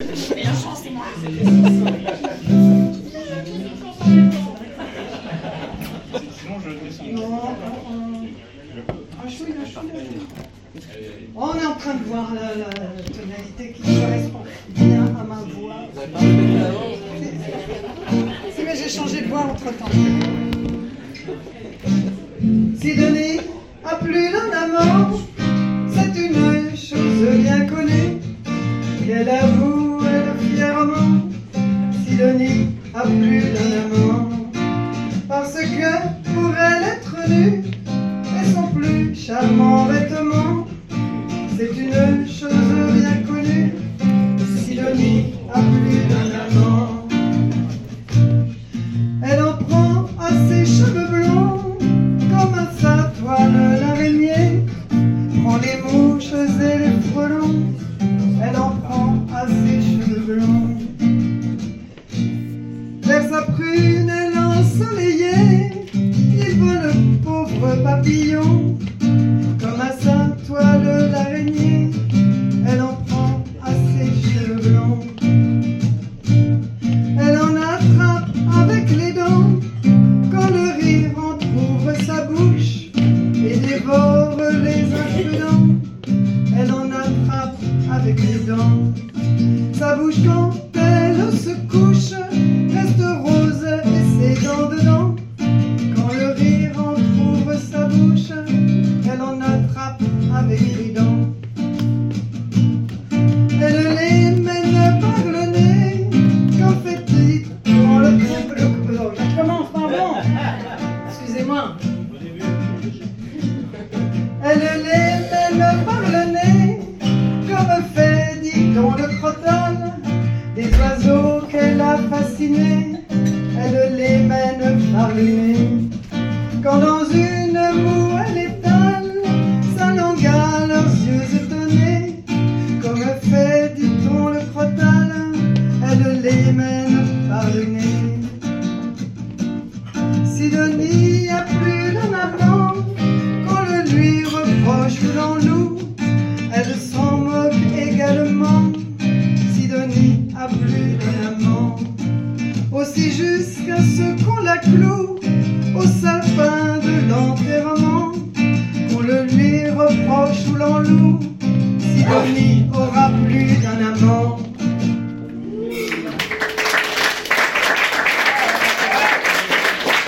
Mais la chance, c'est moi. Sinon, je descends. Non, on est en train de voir la tonalité qui correspond bien à ma voix. Si, mais j'ai changé de voix entre-temps. Sidonie a plus d'un amant, c'est une chose bien connue, qu'elle avoue elle fièrement. Sidonie a plus d'un amant, parce que pour elle être nue est son plus charmant vêtement. C'est une chose bien connue, Sidonie a plus d'un amant. Elle en prend à ses cheveux blonds, comme à sa toile l'araignée, prend les mouches et les frelons, elle en prend à ses cheveux blonds. Vers sa prunelle ensoleillée, il vole le pauvre papillon, comme à sa toile l'araignée, elle en prend à ses cheveux blonds. Elle en attrape avec les dents, quand le rire entrouvre sa bouche et dévore les imprudents. Elle en attrape avec les dents. Sa bouche quand elle se couche reste rose et ses dents dedans. Quand le rire entrouvre sa bouche, elle en attrape avec les dents. Elle les mène par le nez, quand fait-il dans le ça commence, pardon. Excusez-moi. Elle les mène par le nez, comme fait, dit-on, le crottal des oiseaux qu'elle a fascinés. Elle les mène par le nez, quand dans une moue elle étale sa langue à leurs yeux étonnés. Comme fait, dit-on, le crottal, elle les mène par le nez. Sidonie a plus d'un amant, qu'on le lui reproche ou l'enloue, elle s'en moque également. Sidonie a plus d'un amant, aussi jusqu'à ce qu'on la cloue au sapin de l'enterrement, qu'on le lui reproche ou l'enloue. Sidonie aura